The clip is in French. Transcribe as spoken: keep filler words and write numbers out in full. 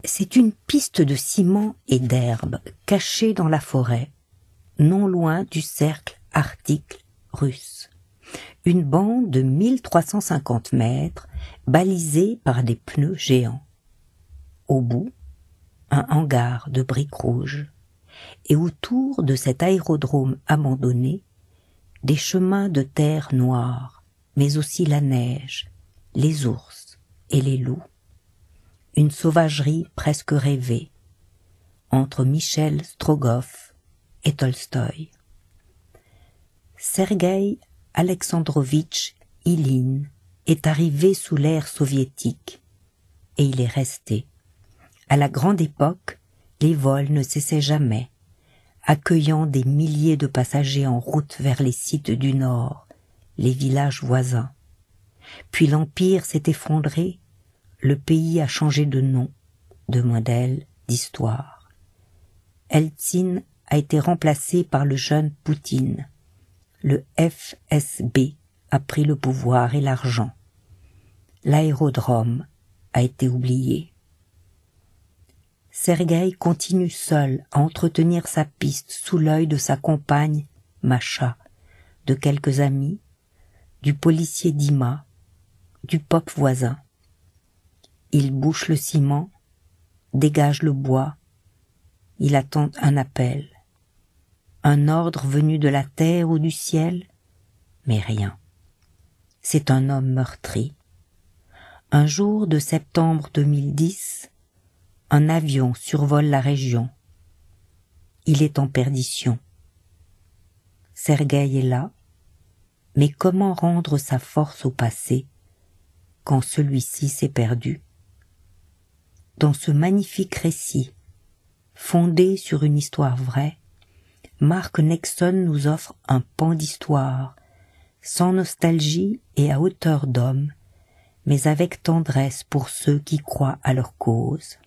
C'est une piste de ciment et d'herbe cachée dans la forêt, non loin du cercle arctique russe. Une bande de mille trois cent cinquante mètres balisée par des pneus géants. Au bout, un hangar de briques rouges. Et autour de cet aérodrome abandonné, des chemins de terre noire, mais aussi la neige, les ours et les loups. Une sauvagerie presque rêvée, entre Michel Strogoff et Tolstoï. Sergueï Alexandrovitch Ilyin est arrivé sous l'ère soviétique, et il est resté. À la grande époque, les vols ne cessaient jamais, accueillant des milliers de passagers en route vers les sites du Nord, les villages voisins. Puis l'Empire s'est effondré, le pays a changé de nom, de modèle, d'histoire. Eltsine a été remplacé par le jeune Poutine. Le F S B a pris le pouvoir et l'argent. L'aérodrome a été oublié. Sergueï continue seul à entretenir sa piste sous l'œil de sa compagne, Masha, de quelques amis, du policier Dima, du pop voisin. Il bouche le ciment, dégage le bois, il attend un appel, un ordre venu de la terre ou du ciel, mais rien. C'est un homme meurtri. Un jour de septembre deux mille dix, un avion survole la région. Il est en perdition. Sergueï est là, mais comment rendre sa force au passé quand celui-ci s'est perdu? Dans ce magnifique récit, fondé sur une histoire vraie, Mark Nexon nous offre un pan d'histoire, sans nostalgie et à hauteur d'homme, mais avec tendresse pour ceux qui croient à leur cause.